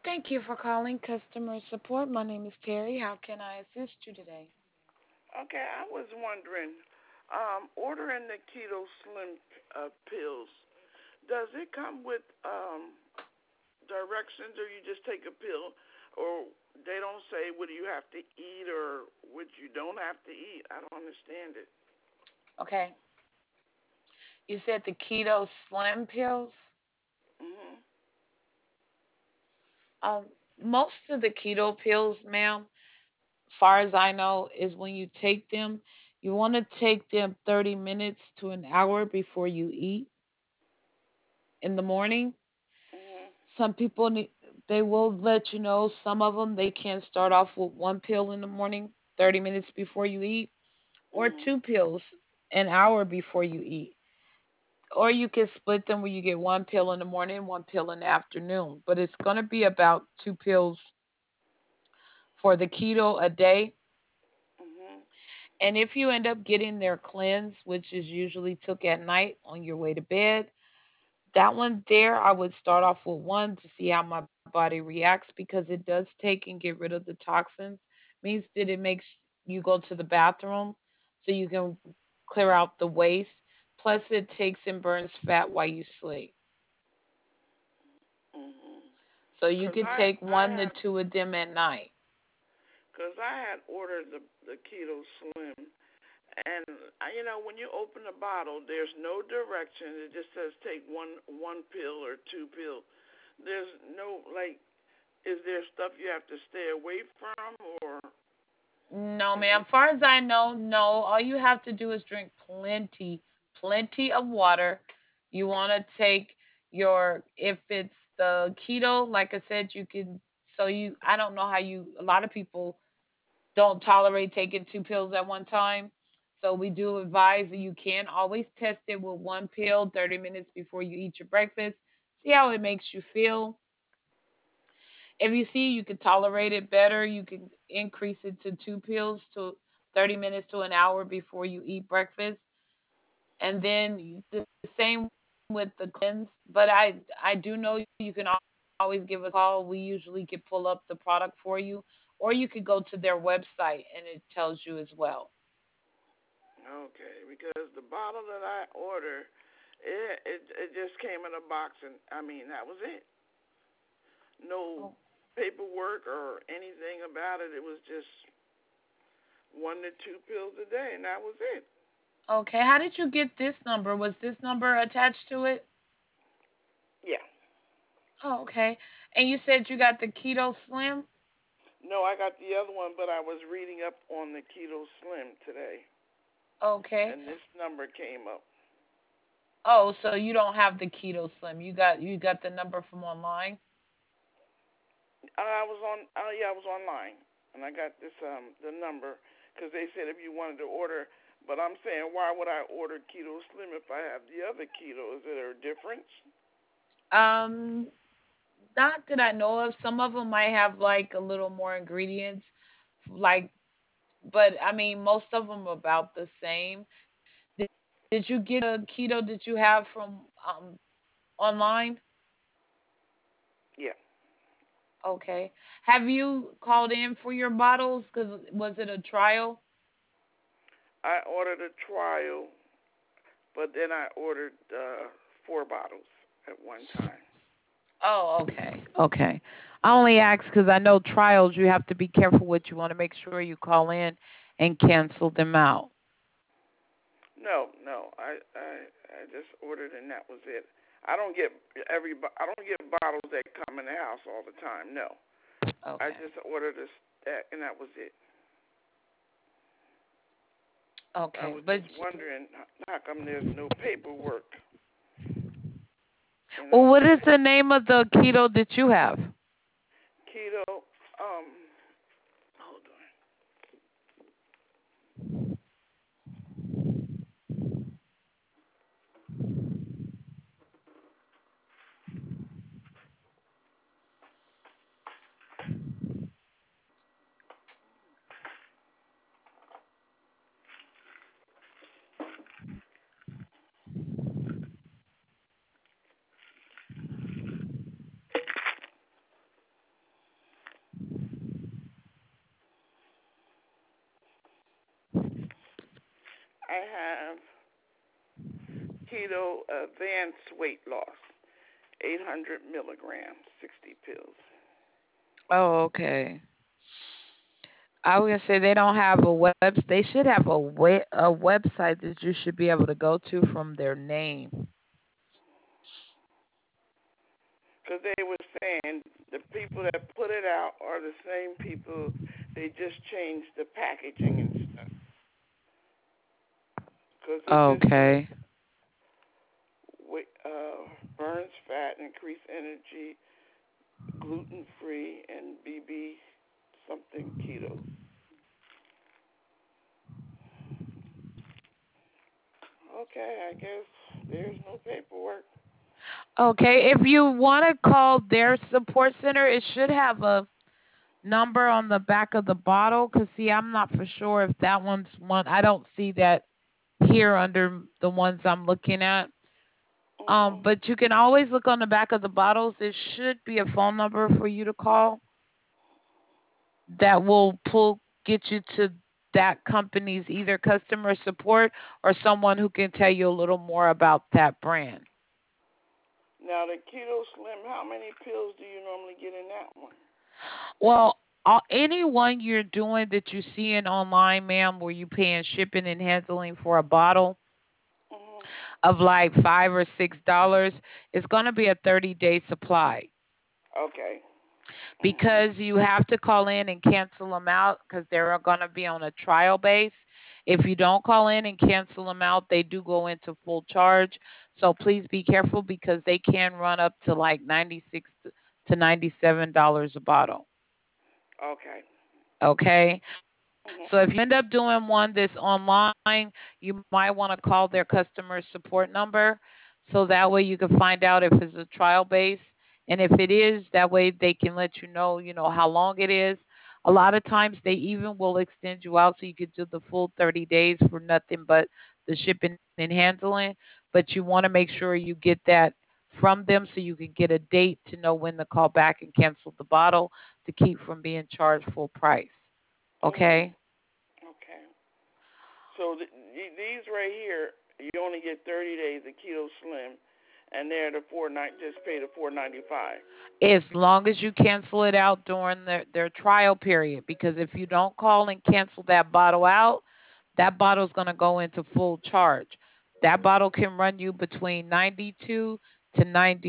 Thank you for calling customer support. My name is Terry. How can I assist you today? Okay, I was wondering, ordering the Keto Slim pills, does it come with directions, or you just take a pill, or they don't say what do you have to eat or what you don't have to eat? I don't understand it. Okay. You said the keto slim pills. Mhm. Um, Most of the keto pills, ma'am, far as I know, is when you take them, you want to take them 30 minutes to an hour before you eat in the morning. Mhm. Some people need, they will let you know some of them they can start off with one pill in the morning, 30 minutes before you eat, or Mhm. two pills an hour before you eat. Or you can split them where you get one pill in the morning, one pill in the afternoon. But it's going to be about two pills for the keto a day. Mhm. And if you end up getting their cleanse, which is usually took at night on your way to bed, that one there, I would start off with one to see how my body reacts because it does take and get rid of the toxins. Means that it makes you go to the bathroom so you can clear out the waste. Plus, it takes and burns fat while you sleep. Mhm. So you Cause could I take I one to had two of them at night. cause I had ordered the Keto Slim, and when you open the bottle, there's no direction. It just says take one pill or two pills. There's no like. Is there stuff you have to stay away from, or No, is ma'am. it? Far as I know, no. All you have to do is drink plenty, plenty of water. You want to take your, if it's the keto, like I said, you can, so you, I don't know how you, a lot of people don't tolerate taking two pills at one time. So we do advise that you can always test it with one pill 30 minutes before you eat your breakfast. See how it makes you feel. If you see you can tolerate it better, you can increase it to two pills to 30 minutes to an hour before you eat breakfast. And then the same with the cleanse. But I do know you can always give us a call. We usually can pull up the product for you, or you could go to their website and it tells you as well. Okay, because the bottle that I ordered, it just came in a box, and I mean that was it. No Oh, paperwork or anything about it. It was just one to two pills a day, and that was it. okay. How did you get this number? Was this number attached to it? Yeah. Oh, okay. And you said you got the Keto Slim? No, I got the other one, but I was reading up on the Keto Slim today, Okay. and this number came up. Oh, so you don't have the Keto Slim. You got the number from online? I was on. Yeah, I was online, and I got this the number because they said if you wanted to order. But I'm saying, why would I order Keto Slim if I have the other keto? Is there a difference? Um, Not that I know of. Some of them might have like a little more ingredients, like, but I mean, most of them are about the same. Did, did you get the keto that you have from online? Yeah, Okay. Have you called in for your bottles? Cause was it a trial? I ordered a trial, but then I ordered four bottles at one time. Oh, okay. Okay. I only ask because I know trials, you have to be careful what you want to make sure you call in and cancel them out. No, no, I just ordered and that was it. I don't get I don't get bottles that come in the house all the time. No, I Okay. just ordered this that and that was it. I Okay. was just But wondering how come there's no paperwork, well, what is that the name of the keto that you have? keto. Hold on. I have keto advanced weight loss, 800 milligrams, 60 pills. Oh, okay. I was gonna say they don't have a They should have a website that you should be able to go to from their name. Because they were saying the people that put it out are the same people. They just changed the packaging and stuff. Because it just says Okay. burns fat, increase energy, gluten free, and BB something keto. Okay, I guess there's no paperwork. Okay. If you want to call their support center, it should have a number on the back of the bottle. Cause see, I'm not for sure if that one's one. I don't see that here under the ones I'm looking at. Mhm. But you can always look on the back of the bottles. There should be a phone number for you to call that will get you to that company's either customer support or someone who can tell you a little more about that brand. Now the keto slim, how many pills do you normally get in that one? Well, anyone you're doing that you see in online, ma'am, where you paying shipping and handling for a bottle Mhm. of like $5 or $6, it's going to be a 30-day supply. Okay. Mhm. Because you have to call in and cancel them out because they're going to be on a trial base. If you don't call in and cancel them out, they do go into full charge. So please be careful because they can run up to like 96 to $97 a bottle. Okay. Okay. Mhm. So if you end up doing one that's online, you might want to call their customer support number so that way you can find out if it's a trial base. And if it is, that way they can let you know how long it is. A lot of times they even will extend you out so you could do the full 30 days for nothing but the shipping and handling. But you want to make sure you get that from them so you can get a date to know when to call back and cancel the bottle to keep from being charged full price. Mhm. Okay? Okay. So these right here, you only get 30 days of keto slim, and they're the just pay the 4.95. As long as you cancel it out during their trial period. Because if you don't call and cancel that bottle out, that bottle is going to go into full charge. That bottle can run you between 92 to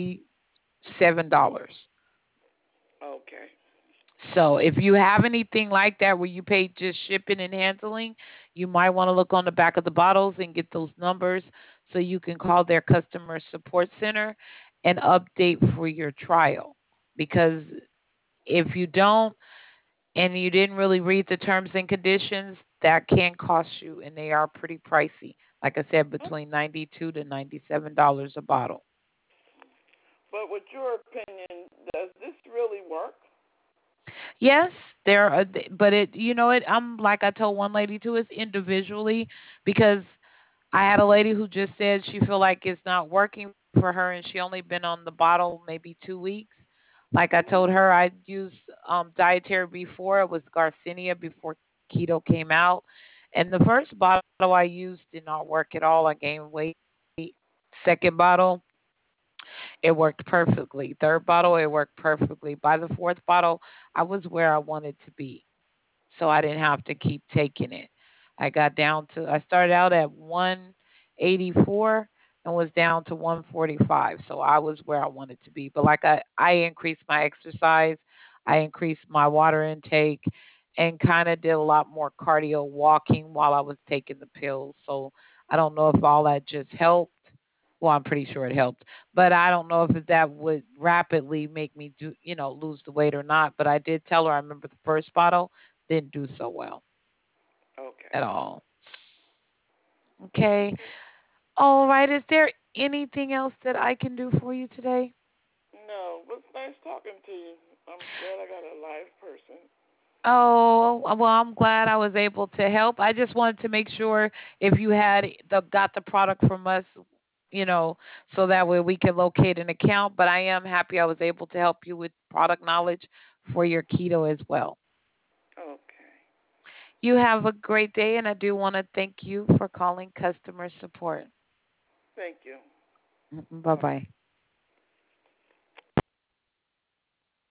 $97. Okay. So if you have anything like that where you pay just shipping and handling, you might want to look on the back of the bottles and get those numbers so you can call their customer support center and update for your trial. Because if you don't and you didn't really read the terms and conditions, that can cost you and they are pretty pricey. Like I said, between 92 to $97 a bottle. But with your opinion, does this really work? Yes, there are, but I'm like I told one lady too, it's individually because I had a lady who just said she feel like it's not working for her and she only been on the bottle maybe 2 weeks. Like I Mhm. told her, I used dietary before. It was Garcinia before keto came out. And the first bottle I used did not work at all. I gained weight. Second bottle, it worked perfectly. Third bottle, it worked perfectly. By the fourth bottle, I was where I wanted to be, so I didn't have to keep taking it. I started out at 184 and was down to 145. So I was where I wanted to be. But like I increased my exercise, I increased my water intake and kind of did a lot more cardio walking while I was taking the pills. So I don't know if all that just helped. Well, I'm pretty sure it helped, but I don't know if that would rapidly make me lose the weight or not. But I did tell her I remember the first bottle didn't do so well Okay. at all. Okay. Okay. All right. Is there anything else that I can do for you today? No, but it's nice talking to you. I'm glad I got a live person. Oh, well, I'm glad I was able to help. I just wanted to make sure if you had got the product from us, you know, so that way we can locate an account. But I am happy I was able to help you with product knowledge for your keto as well. Okay. You have a great day, and I do want to thank you for calling customer support. Thank you. Bye Bye bye. bye.